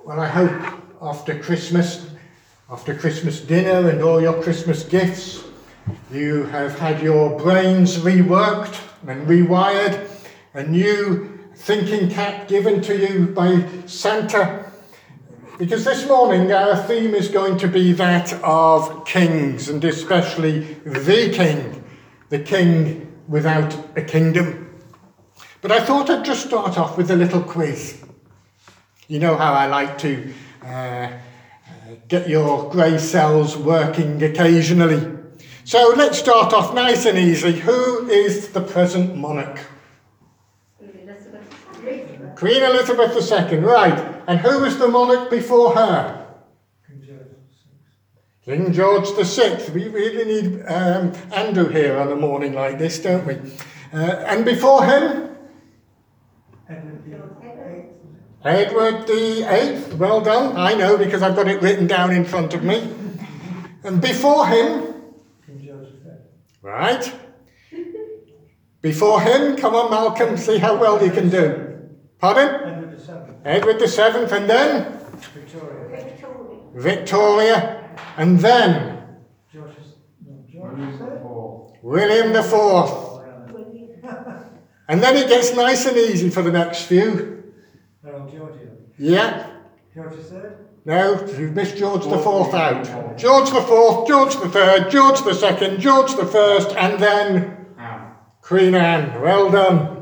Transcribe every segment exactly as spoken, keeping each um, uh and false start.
Well, I hope after Christmas, after Christmas dinner and all your Christmas gifts, you have had your brains reworked and rewired, a new thinking cap given to you by Santa. Because this morning our theme is going to be that of kings, and especially the king, the king without a kingdom. But I thought I'd just start off with a little quiz. You know how I like to uh, uh, get your grey cells working occasionally. So let's start off nice and easy. Who is the present monarch? Elizabeth. Queen Elizabeth the Second, right. And who was the monarch before her? King George the Sixth. King George the Sixth. We really need um, Andrew here on a morning like this, don't we? Uh, and before him? Edward the Eighth. Edward the Eighth. Well done. I know because I've got it written down in front of me. And before him? King George the Fifth. Right. Before him, come on, Malcolm, see how well you can do. Pardon? Edward the Seventh. Edward the Seventh, and then Victoria. Victoria. Victoria, and then George the no, George the Fourth. William the Fourth. Oh, yeah. And then it gets nice and easy for the next few. No, Georgia. Yeah. George the Third. No, you've missed George the Fourth out. George the Fourth, George the Third, George the Second, George the First, and then Queen Anne. Well done.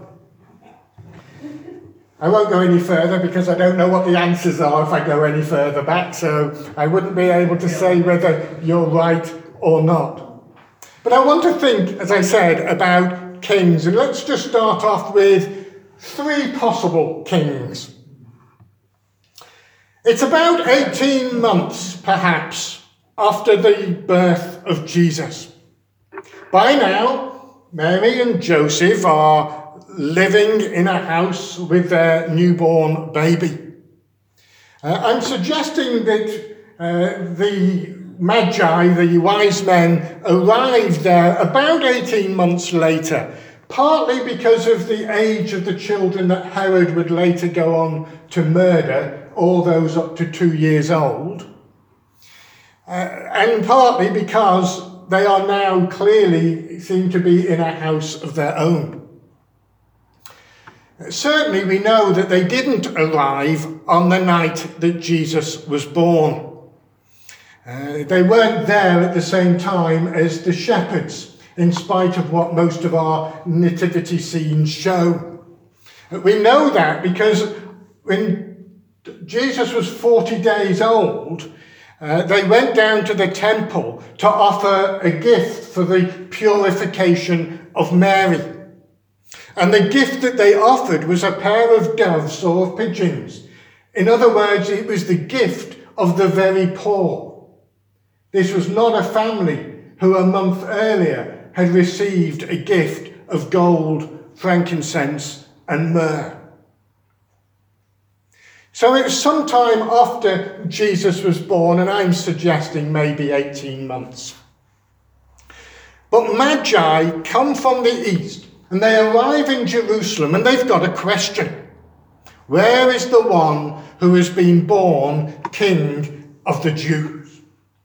I won't go any further because I don't know what the answers are if I go any further back, so I wouldn't be able to say whether you're right or not. But I want to think, as I said, about kings, and let's just start off with three possible kings. It's about eighteen months, perhaps, after the birth of Jesus. By now, Mary and Joseph are living in a house with their newborn baby. Uh, I'm suggesting that uh, the Magi, the wise men, arrived there about eighteen months later, partly because of the age of the children that Herod would later go on to murder, all those up to two years old, uh, and partly because they are now clearly seem to be in a house of their own. Certainly we know that they didn't arrive on the night that Jesus was born. Uh, they weren't there at the same time as the shepherds, in spite of what most of our nativity scenes show. We know that because when Jesus was forty days old, uh, they went down to the temple to offer a gift for the purification of Mary. And the gift that they offered was a pair of doves or of pigeons. In other words, it was the gift of the very poor. This was not a family who a month earlier had received a gift of gold, frankincense, and myrrh. So it was sometime after Jesus was born, and I'm suggesting maybe eighteen months. But Magi come from the east, and they arrive in Jerusalem, and they've got a question. Where is the one who has been born King of the Jews?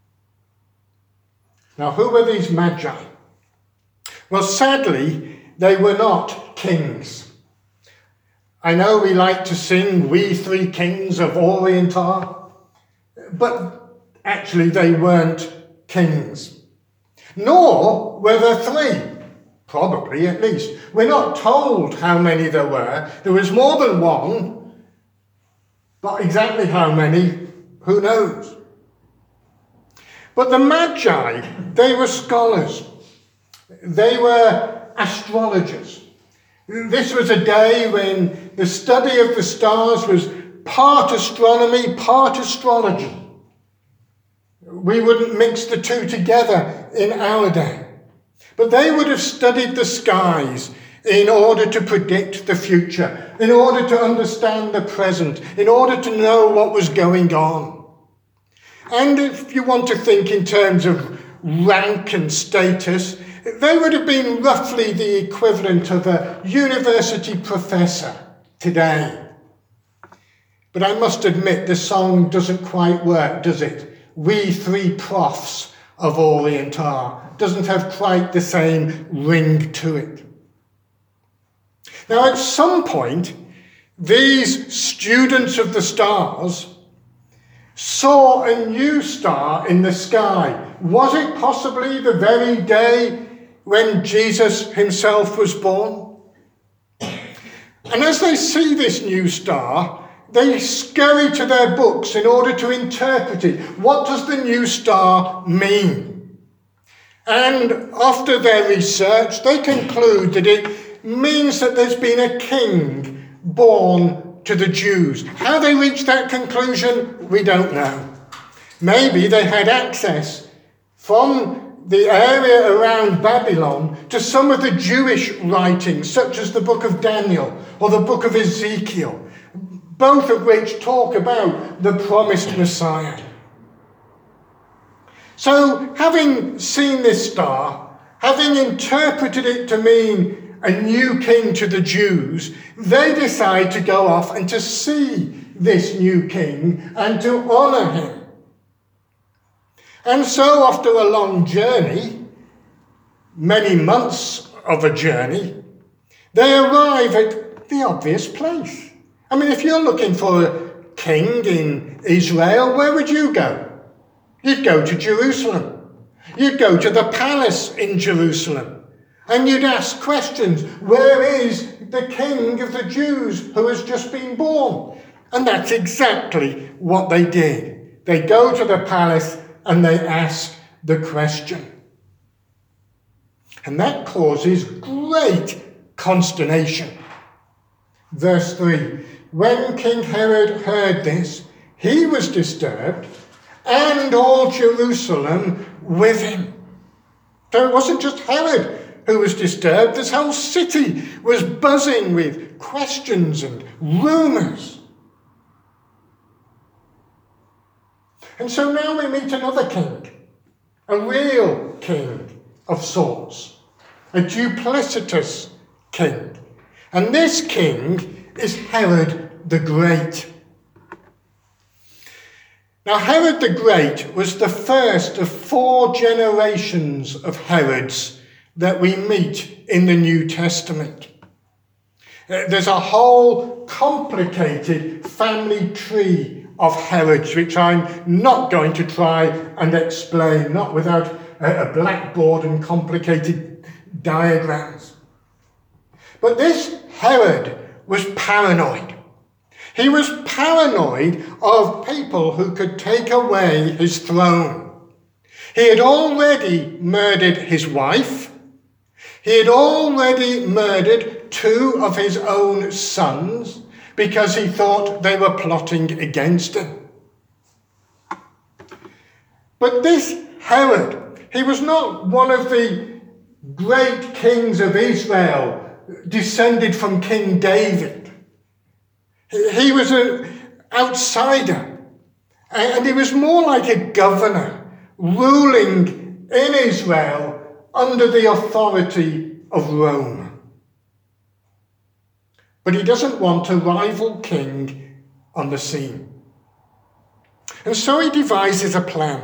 Now, who were these Magi? Well, sadly, they were not kings. I know we like to sing, "We Three Kings of Orient are," but actually they weren't kings. Nor were there three, probably at least. We're not told how many there were. There was more than one, but exactly how many, who knows? But the Magi, they were scholars. They were astrologers. This was a day when the study of the stars was part astronomy, part astrology. We wouldn't mix the two together in our day. But they would have studied the skies in order to predict the future, in order to understand the present, in order to know what was going on. And if you want to think in terms of rank and status, they would have been roughly the equivalent of a university professor today. But I must admit the song doesn't quite work, does it? We three profs of Orient are. Doesn't have quite the same ring to it. Now at some point, these students of the stars saw a new star in the sky. Was it possibly the very day when Jesus himself was born? And as they see this new star, they scurry to their books in order to interpret it. What does the new star mean? And after their research, they conclude that it means that there's been a king born to the Jews. How they reached that conclusion, we don't know. Maybe they had access from the area around Babylon to some of the Jewish writings, such as the book of Daniel or the book of Ezekiel, both of which talk about the promised Messiah. So, having seen this star, having interpreted it to mean a new king to the Jews, they decide to go off and to see this new king and to honour him. And so after a long journey, many months of a journey, they arrive at the obvious place. I mean, if you're looking for a king in Israel, where would you go? You'd go to Jerusalem. You'd go to the palace in Jerusalem. And you'd ask questions. Where is the king of the Jews who has just been born? And that's exactly what they did. They go to the palace and they ask the question. And that causes great consternation. Verse three, when King Herod heard this, he was disturbed, and all Jerusalem with him. So it wasn't just Herod who was disturbed, this whole city was buzzing with questions and rumours. And so now we meet another king, a real king of sorts, a duplicitous king. And this king is Herod the Great. Now, Herod the Great was the first of four generations of Herods that we meet in the New Testament. There's a whole complicated family tree of Herods, which I'm not going to try and explain, not without a blackboard and complicated diagrams. But this Herod was paranoid. He was paranoid of people who could take away his throne. He had already murdered his wife. He had already murdered two of his own sons because he thought they were plotting against him. But this Herod, he was not one of the great kings of Israel descended from King David. He was an outsider, and he was more like a governor ruling in Israel under the authority of Rome. But he doesn't want a rival king on the scene. And so he devises a plan.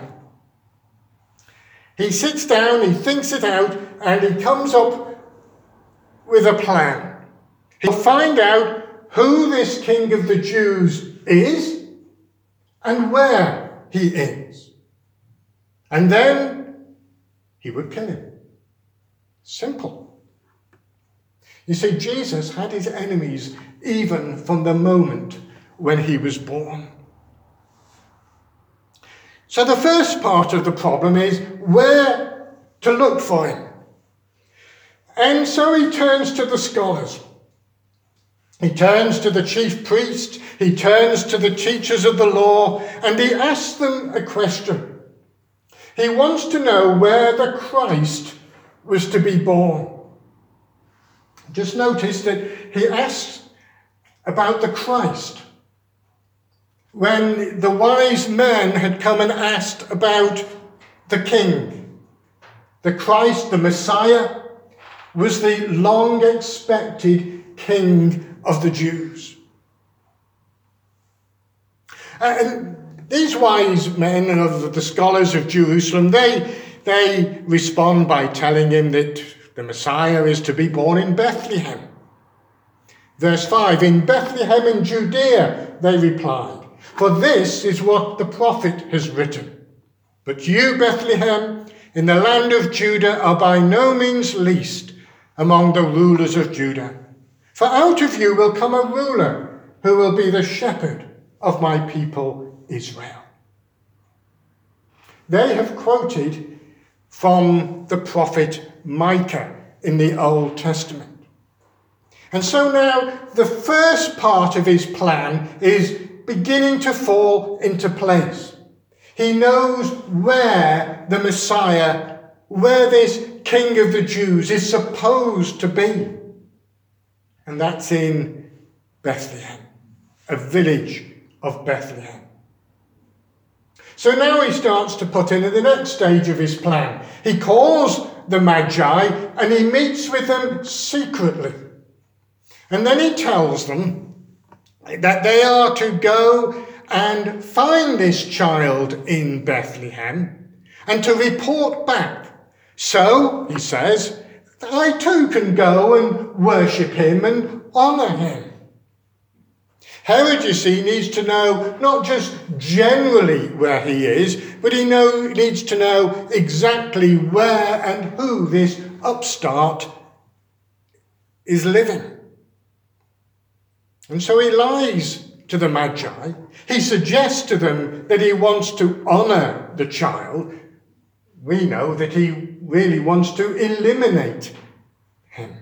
He sits down, he thinks it out, and he comes up with a plan. He'll find out who this king of the Jews is and where he is. And then he would kill him. Simple. You see, Jesus had his enemies even from the moment when he was born. So the first part of the problem is where to look for him. And so he turns to the scholars. He turns to the chief priest, he turns to the teachers of the law, and he asks them a question. He wants to know where the Christ was to be born. Just notice that he asks about the Christ. When the wise men had come and asked about the king, the Christ, the Messiah, was the long-expected king of the Jews. And these wise men of the scholars of Jerusalem, they, they respond by telling him that the Messiah is to be born in Bethlehem. Verse five, in Bethlehem in Judea, they replied, for this is what the prophet has written. But you, Bethlehem, in the land of Judah, are by no means least among the rulers of Judah. For out of you will come a ruler who will be the shepherd of my people Israel. They have quoted from the prophet Micah in the Old Testament. And so now the first part of his plan is beginning to fall into place. He knows where the Messiah, where this King of the Jews is supposed to be. And that's in Bethlehem, a village of Bethlehem. So now he starts to put in at the next stage of his plan. He calls the Magi and he meets with them secretly. And then he tells them that they are to go and find this child in Bethlehem and to report back. So, he says, I too can go and worship him and honour him. Herod, you see, needs to know not just generally where he is, but he know, needs to know exactly where and who this upstart is living. And so he lies to the Magi. He suggests to them that he wants to honour the child. We know that he really wants to eliminate him.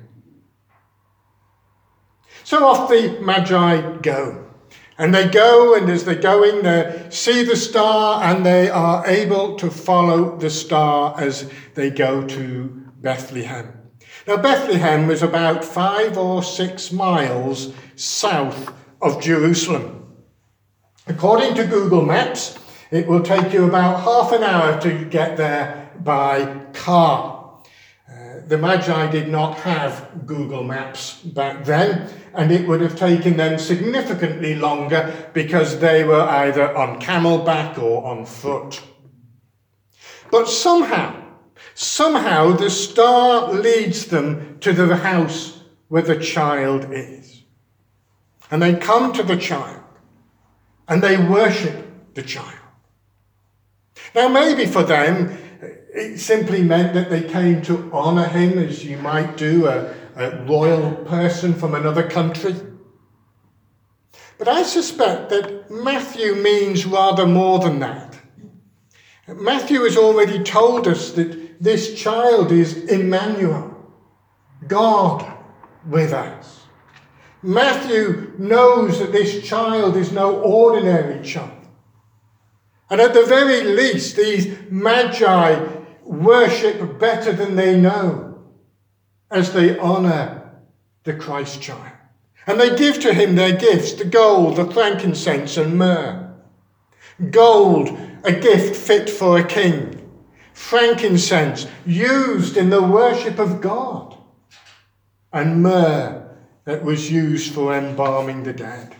So off the Magi go. And they go, and as they're going, they see the star, and they are able to follow the star as they go to Bethlehem. Now, Bethlehem was about five or six miles south of Jerusalem. According to Google Maps, it will take you about half an hour to get there by car. Uh, the Magi did not have Google Maps back then, and it would have taken them significantly longer because they were either on camelback or on foot. But somehow, somehow the star leads them to the house where the child is. And they come to the child, and they worship the child. Now, maybe for them, it simply meant that they came to honour him as you might do a, a royal person from another country. But I suspect that Matthew means rather more than that. Matthew has already told us that this child is Emmanuel, God with us. Matthew knows that this child is no ordinary child. And at the very least, these Magi worship better than they know as they honour the Christ child. And they give to him their gifts, the gold, the frankincense and myrrh. Gold, a gift fit for a king. Frankincense, used in the worship of God. And myrrh, that was used for embalming the dead.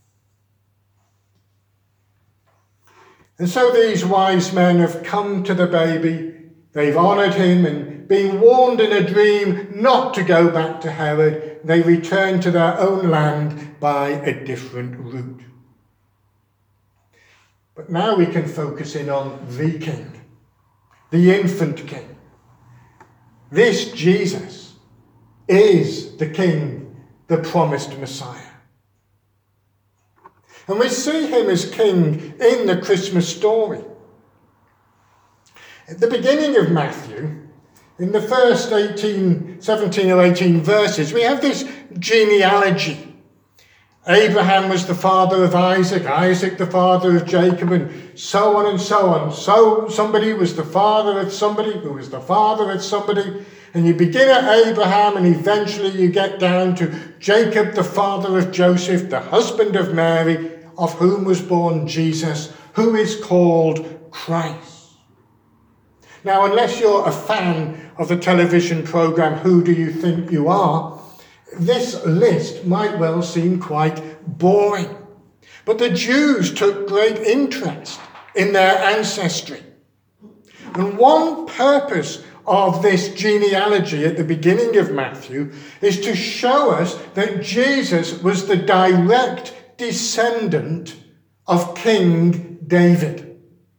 And so these wise men have come to the baby, they've honoured him, and being warned in a dream not to go back to Herod, they return to their own land by a different route. But now we can focus in on the king, the infant king. This Jesus is the king, the promised Messiah. And we see him as king in the Christmas story. At the beginning of Matthew, in the first eighteen, seventeen or eighteen verses, we have this genealogy. Abraham was the father of Isaac, Isaac the father of Jacob, and so on and so on. So somebody was the father of somebody who was the father of somebody. And you begin at Abraham, and eventually you get down to Jacob, the father of Joseph, the husband of Mary, of whom was born Jesus, who is called Christ. Now, unless you're a fan of the television programme Who Do You Think You Are?, this list might well seem quite boring. But the Jews took great interest in their ancestry. And one purpose of this genealogy at the beginning of Matthew is to show us that Jesus was the direct descendant of King David.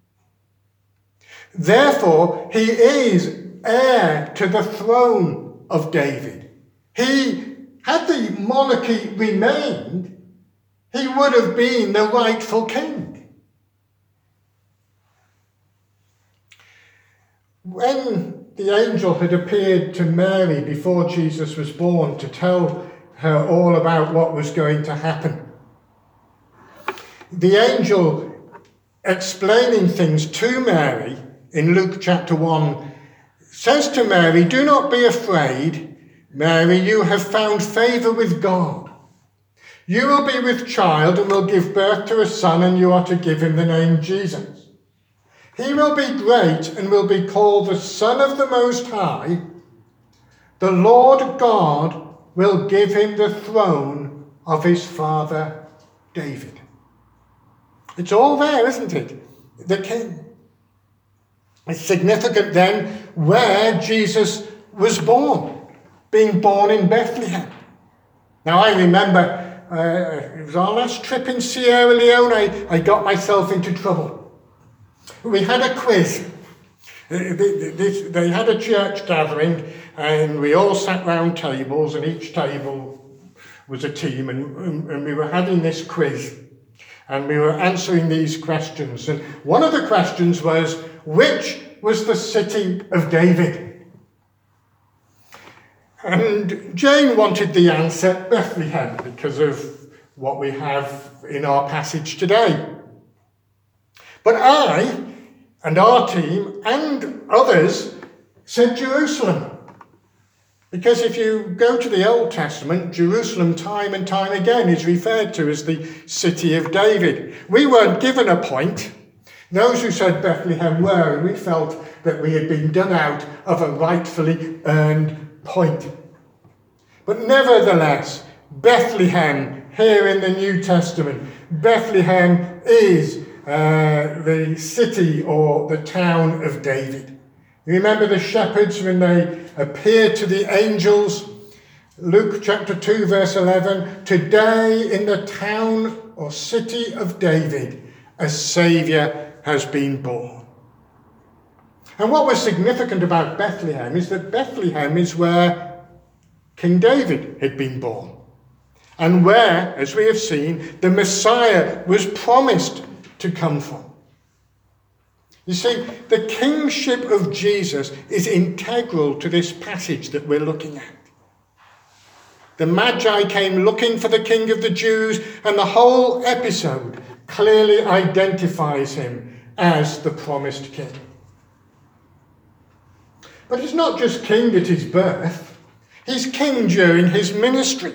Therefore, he is heir to the throne of David. He, had the monarchy remained, he would have been the rightful king. When the angel had appeared to Mary before Jesus was born to tell her all about what was going to happen, the angel explaining things to Mary in Luke chapter one says to Mary, "Do not be afraid, Mary, you have found favour with God. You will be with child and will give birth to a son, and you are to give him the name Jesus. He will be great and will be called the Son of the Most High. The Lord God will give him the throne of his father David." It's all there, isn't it? The king. It's significant then where Jesus was born, being born in Bethlehem. Now I remember uh, it was our last trip in Sierra Leone, I, I got myself into trouble. We had a quiz. They had a church gathering and we all sat round tables, and each table was a team, and, and we were having this quiz. And we were answering these questions. And one of the questions was, which was the city of David? And Jane wanted the answer Bethlehem because of what we have in our passage today. But I and our team and others said Jerusalem. Because if you go to the Old Testament, Jerusalem time and time again is referred to as the city of David. We weren't given a point. Those who said Bethlehem were, and we felt that we had been done out of a rightfully earned point. But nevertheless, Bethlehem, here in the New Testament, Bethlehem is uh, the city or the town of David. You remember the shepherds when they appeared to the angels? Luke chapter two, verse eleven, "Today in the town or city of David, a Saviour has been born." And what was significant about Bethlehem is that Bethlehem is where King David had been born, and where, as we have seen, the Messiah was promised to come from. You see, the kingship of Jesus is integral to this passage that we're looking at. The Magi came looking for the King of the Jews, and the whole episode clearly identifies him as the promised king. But he's not just king at his birth, he's king during his ministry.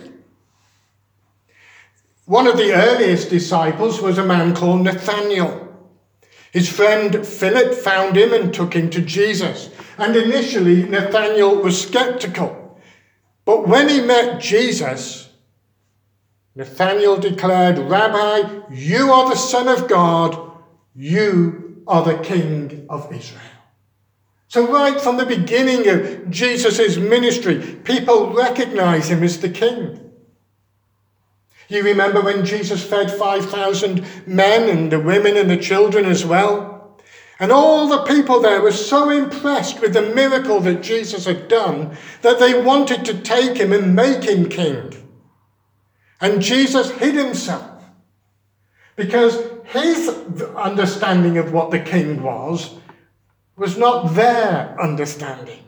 One of the earliest disciples was a man called Nathanael. His friend Philip found him and took him to Jesus. And initially, Nathanael was skeptical. But when he met Jesus, Nathanael declared, "Rabbi, you are the Son of God. You are the King of Israel." So right from the beginning of Jesus' ministry, people recognize him as the king. You remember when Jesus fed five thousand men, and the women and the children as well? And all the people there were so impressed with the miracle that Jesus had done that they wanted to take him and make him king. And Jesus hid himself because his understanding of what the king was was not their understanding.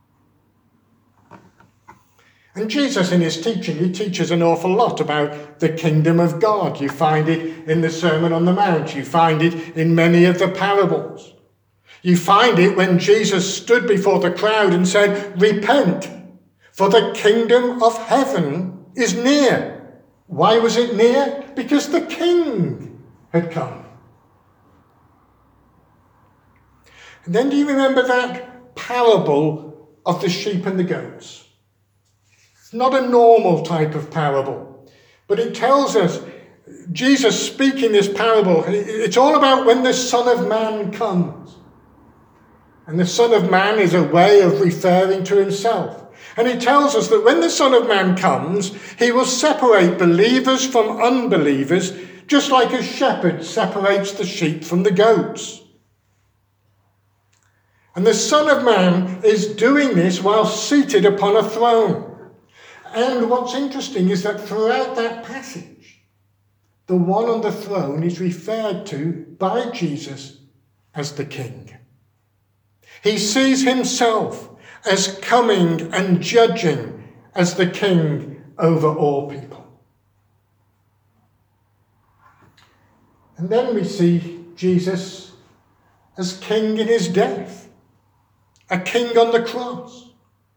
And Jesus, in his teaching, he teaches an awful lot about the kingdom of God. You find it in the Sermon on the Mount. You find it in many of the parables. You find it when Jesus stood before the crowd and said, "Repent, for the kingdom of heaven is near." Why was it near? Because the king had come. And then do you remember that parable of the sheep and the goats? It's not a normal type of parable, but it tells us Jesus speaking this parable, it's all about when the Son of Man comes. And the Son of Man is a way of referring to himself. And he tells us that when the Son of Man comes, he will separate believers from unbelievers, just like a shepherd separates the sheep from the goats. And the Son of Man is doing this while seated upon a throne. And what's interesting is that throughout that passage, the one on the throne is referred to by Jesus as the King. He sees himself as coming and judging as the King over all people. And then we see Jesus as King in his death, a King on the cross.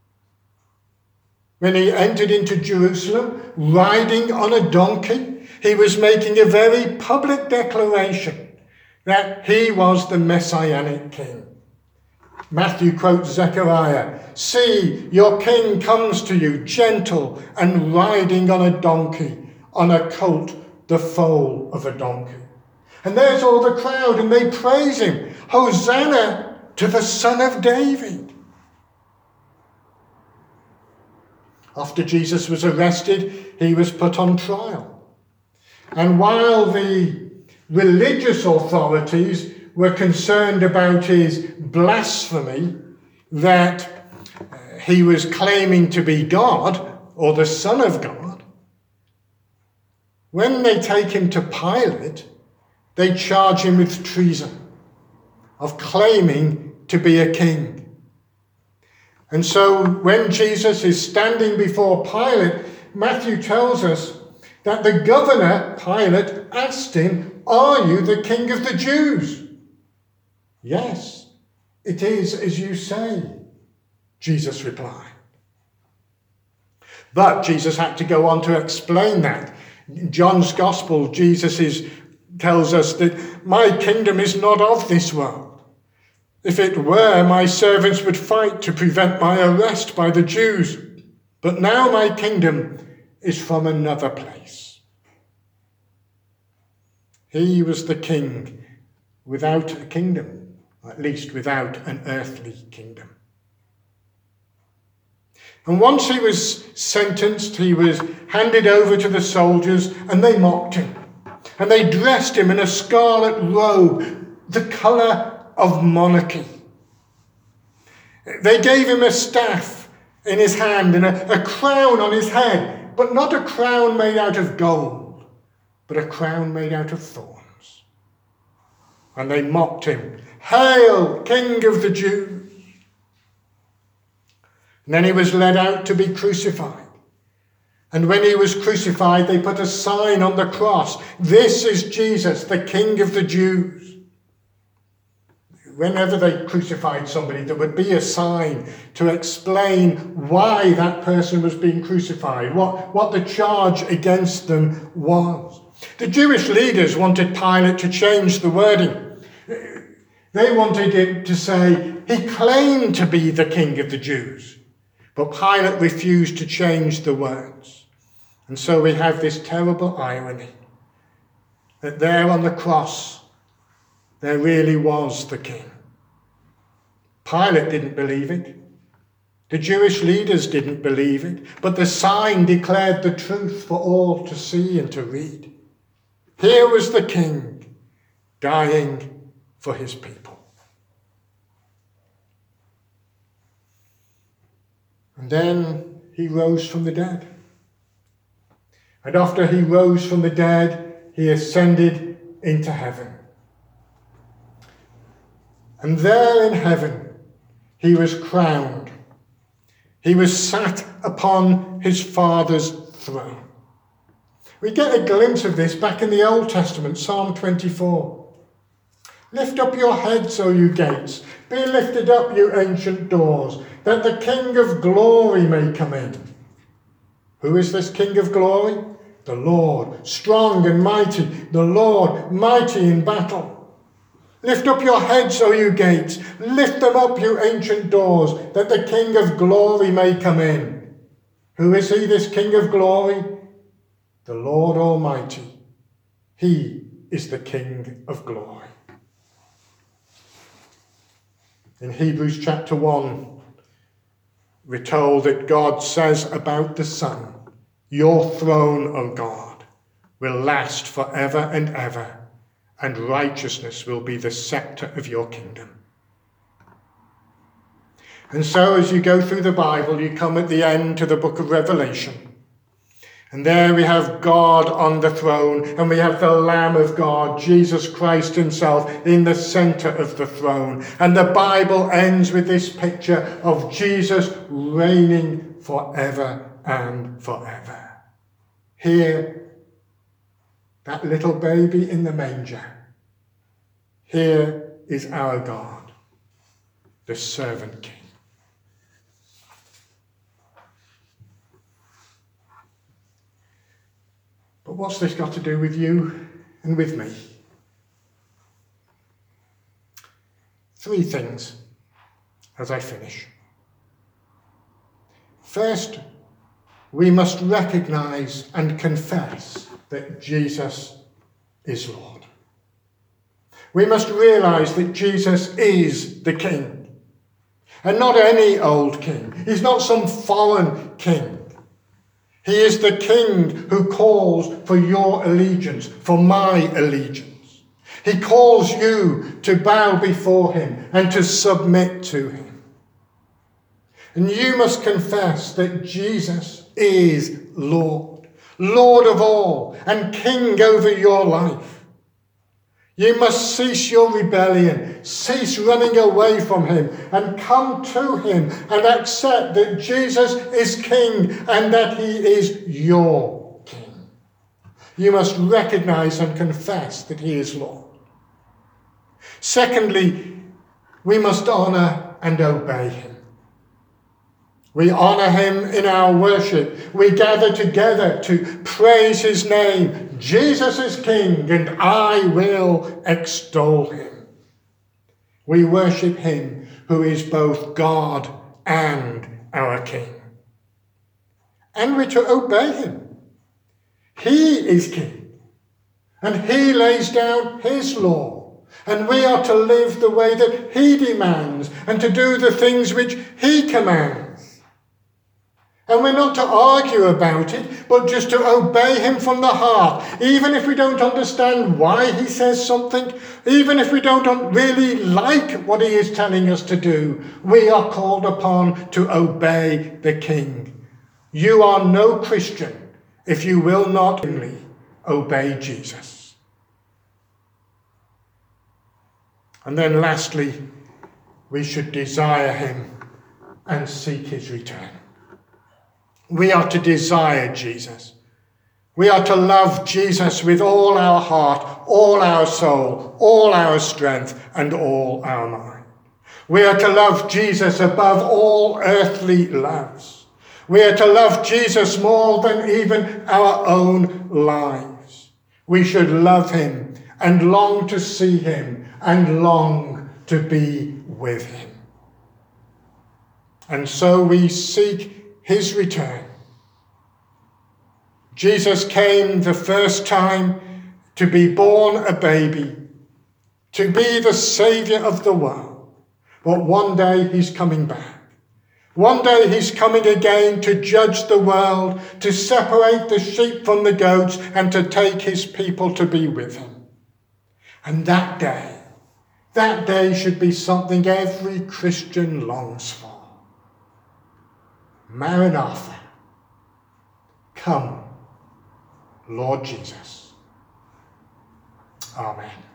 When he entered into Jerusalem, riding on a donkey, he was making a very public declaration that he was the Messianic King. Matthew quotes Zechariah, "See, your king comes to you, gentle and riding on a donkey, on a colt, the foal of a donkey." And there's all the crowd, and they praise him. Hosanna to the Son of David. After Jesus was arrested, he was put on trial. And while the religious authorities were concerned about his blasphemy, that uh, he was claiming to be God or the Son of God, when they take him to Pilate, they charge him with treason, of claiming to be a king. And so when Jesus is standing before Pilate, Matthew tells us that the governor, Pilate, asked him, "Are you the King of the Jews?" "Yes, it is as you say," Jesus replied. But Jesus had to go on to explain that. In John's Gospel, Jesus is, tells us that my kingdom is not of this world. If it were, my servants would fight to prevent my arrest by the Jews. But now my kingdom is from another place. He was the king without a kingdom. At least without an earthly kingdom. And once he was sentenced, he was handed over to the soldiers, and they mocked him. And they dressed him in a scarlet robe, the colour of monarchy. They gave him a staff in his hand and a, a crown on his head, but not a crown made out of gold, but a crown made out of thorns. And they mocked him. "Hail, King of the Jews!" And then he was led out to be crucified. And when he was crucified, they put a sign on the cross. "This is Jesus, the King of the Jews." Whenever they crucified somebody, there would be a sign to explain why that person was being crucified, what, what the charge against them was. The Jewish leaders wanted Pilate to change the wording. They wanted it to say, "He claimed to be the King of the Jews." But Pilate refused to change the words. And so we have this terrible irony that there on the cross, there really was the king. Pilate didn't believe it. The Jewish leaders didn't believe it. But the sign declared the truth for all to see and to read. Here was the king dying for his people. And then he rose from the dead. And after he rose from the dead, he ascended into heaven. And there in heaven, he was crowned. He was sat upon his Father's throne. We get a glimpse of this back in the Old Testament, Psalm twenty-four. "Lift up your heads, O you gates. Be lifted up, you ancient doors, that the King of glory may come in." Who is this King of glory? The Lord, strong and mighty, the Lord, mighty in battle. "Lift up your heads, O you gates. Lift them up, you ancient doors, that the King of glory may come in." Who is he, this King of glory? The Lord Almighty, He is the King of glory. In Hebrews chapter one, we're told that God says about the Son, your throne, O God, will last forever and ever, and righteousness will be the scepter of your kingdom. And so as you go through the Bible, you come at the end to the book of Revelation. And there we have God on the throne, and we have the Lamb of God, Jesus Christ himself, in the centre of the throne. And the Bible ends with this picture of Jesus reigning forever and forever. Here, that little baby in the manger. Here is our God, the servant king. But what's this got to do with you and with me? Three things as I finish. First, we must recognize and confess that Jesus is Lord. We must realize that Jesus is the King. And not any old king. He's not some foreign king. He is the King who calls for your allegiance, for my allegiance. He calls you to bow before him and to submit to him. And you must confess that Jesus is Lord, Lord of all, and King over your life. You must cease your rebellion, cease running away from him, and come to him and accept that Jesus is King and that he is your King. You must recognize and confess that he is Lord. Secondly, we must honor and obey him. We honor him in our worship. We gather together to praise his name. Jesus is King, and I will extol him. We worship him who is both God and our King. And we're to obey him. He is King, and he lays down his law. And we are to live the way that he demands and to do the things which he commands. And we're not to argue about it, but just to obey him from the heart. Even if we don't understand why he says something, even if we don't really like what he is telling us to do, we are called upon to obey the King. You are no Christian if you will not obey Jesus. And then lastly, we should desire him and seek his return. We are to desire Jesus. We are to love Jesus with all our heart, all our soul, all our strength, and all our mind. We are to love Jesus above all earthly loves. We are to love Jesus more than even our own lives. We should love him and long to see him and long to be with him. And so we seek his return. Jesus came the first time to be born a baby, to be the Saviour of the world. But one day he's coming back. One day he's coming again to judge the world, to separate the sheep from the goats, and to take his people to be with him. And that day, that day should be something every Christian longs for. Maranatha, come, Lord Jesus. Amen.